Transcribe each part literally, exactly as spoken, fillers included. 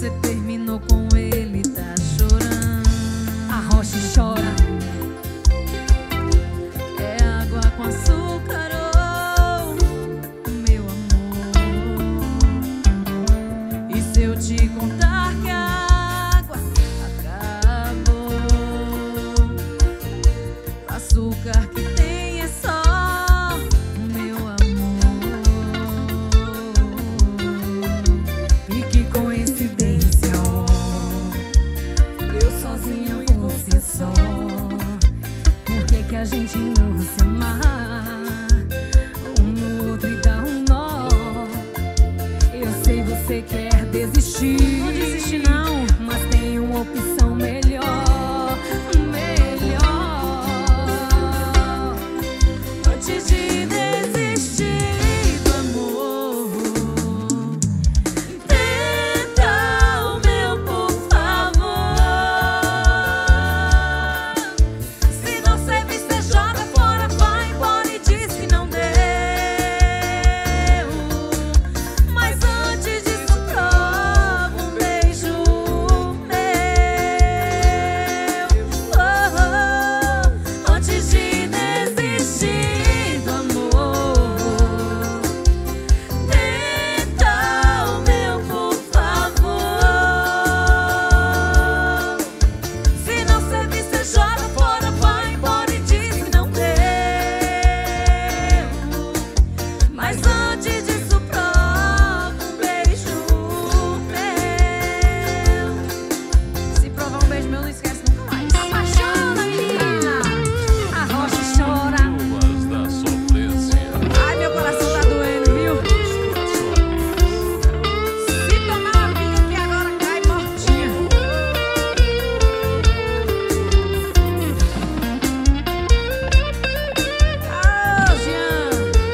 você terminou com ele, tá chorando. A rocha chora. É água com açúcar, oh, meu amor. E se eu te contar que a água acabou, o açúcar que tem é só meu amor. E que coincidência, oh, eu sozinha, você só. Por que que a gente não se amar um no outro e dá um nó? Eu sei você quer desistir, não desiste não, mas tem uma opção melhor, melhor. Antes de desistir do amor, tenta o meu, por favor. Se não servir, cê joga fora, vai embora e diz que não deu. Mas antes disso, prova um beijo meu. Oh, oh. Antes de desistir do amor, tenta o meu, por favor. Se não servir, cê joga fora, vai embora e diz que não deu. Mas antes disso, prova um beijo meu. Se provar um beijo meu, não esquece nunca mais. Apaixona, menina. A rocha chora. Ruas da sofrência. Ai, meu coração tá doendo, viu? Se tomar uma pinga aqui agora, cai mortinha. Ah, Jean.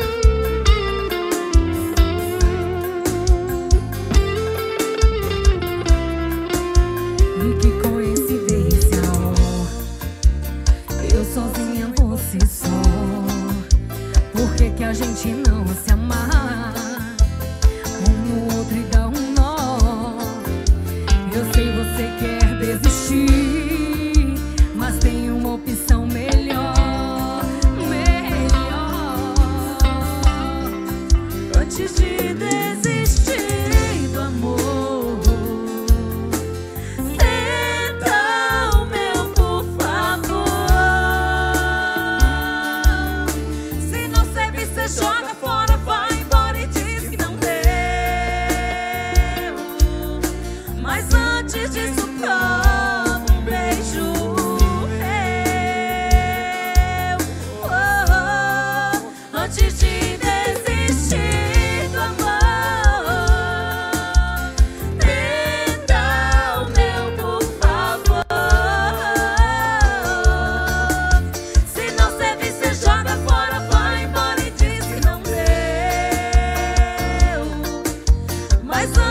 E que coincidência, oh, eu sozinha, você só. Por que que a gente não se amar um no outro e dá um nó? Eu sei você quer desistir, mas tem uma opção melhor, melhor. Antes de desistir do amor, tenta o meu, por favor. Se não servir, cê joga fora, vai embora e diz que não deu. Mas antes disso, prova um beijo meu. Oh, oh. Antes de desistir do amor, tenta o meu, por favor. Se não servir, cê joga fora, vai embora e diz que não deu. Mas